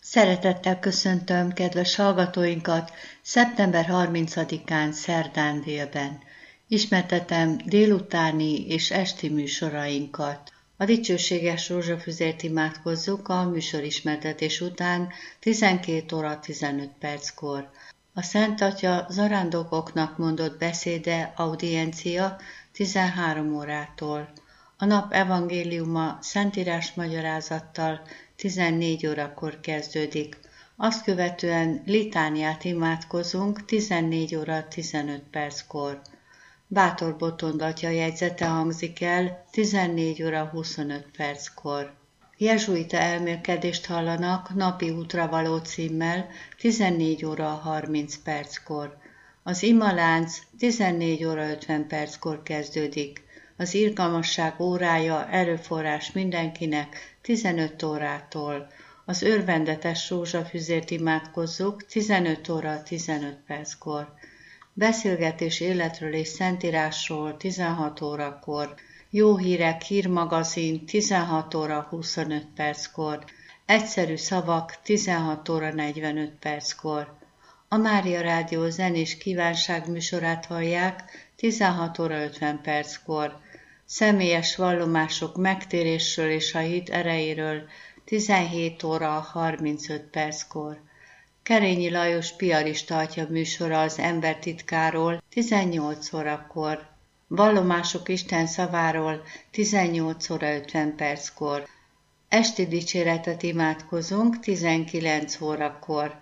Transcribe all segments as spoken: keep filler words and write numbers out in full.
Szeretettel köszöntöm kedves hallgatóinkat szeptember harmincadikán szerdán délben. Ismertetem délutáni és esti műsorainkat. A dicsőséges rózsafüzért imádkozzuk a műsorismertetés után tizenkét óra tizenöt perckor. A Szent Atya zarándokoknak mondott beszéde audiencia tizenhárom órától. A nap evangéliuma szentírás magyarázattal tizennégy órakor kezdődik. Azt követően litániát imádkozunk tizennégy óra tizenöt perckor. Bátor Botond atya jegyzete hangzik el tizennégy óra huszonöt perckor. Jezsuita elmélkedést hallanak napi útra való címmel tizennégy óra harminc perckor. Az imalánc tizennégy óra ötven perckor kezdődik. Az irgalmasság órája erőforrás mindenkinek tizenöt órától. Az örvendetes rózsafüzért imádkozzuk tizenöt óra tizenöt perckor. Beszélgetés életről és szentírásról tizenhat órakor. Jó hírek hírmagazin tizenhat óra huszonöt perckor. Egyszerű szavak tizenhat óra negyvenöt perckor. A Mária Rádió zenés kívánság műsorát hallják tizenhat óra ötven perckor. Személyes vallomások megtérésről és a hit erejéről tizenhét óra harmincöt perckor. Kerényi Lajos piarista atya műsora az ember titkáról tizennyolc órakor. Vallomások Isten szaváról tizennyolc óra ötven perckor. Esti dicséretet imádkozunk tizenkilenc órakor.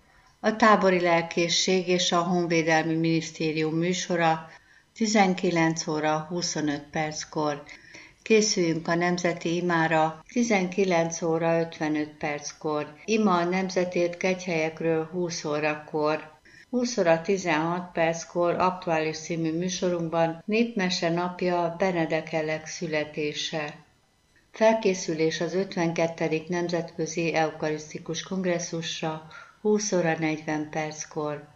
A tábori lelkészség és a honvédelmi minisztérium műsora tizenkilenc óra huszonöt perckor. Készüljünk a nemzeti imára tizenkilenc óra ötvenöt perckor. Ima a nemzetért kegyhelyekről húsz órakor. húsz óra tizenhat perckor aktuális című műsorunkban Népmese napja Benedek Elek születése. Felkészülés az ötvenkettedik nemzetközi eukarisztikus kongresszusra húsz óra negyven perckor.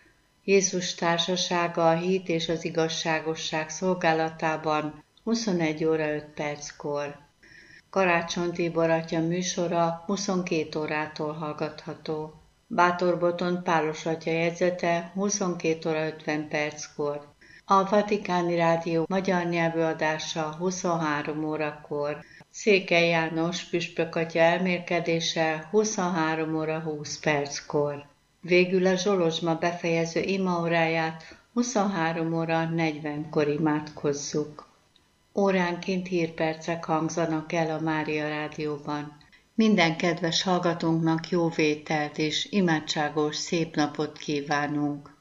Jézus társasága a hit és az igazságosság szolgálatában huszonegy óra öt perckor. Karácsony Tibor atya műsora huszonkét órától hallgatható. Bátor Botond Pálos atya jegyzete huszonkét óra ötven perckor. A Vatikáni Rádió magyar nyelvű adása huszonhárom órakor. Székely János püspök atya elmélkedése huszonhárom óra húsz perckor. Végül a Zsolozsma befejező imaóráját huszonhárom óra negyvenkor imádkozzuk. Óránként hírpercek hangzanak el a Mária Rádióban. Minden kedves hallgatónknak jó vételt és imádságos szép napot kívánunk.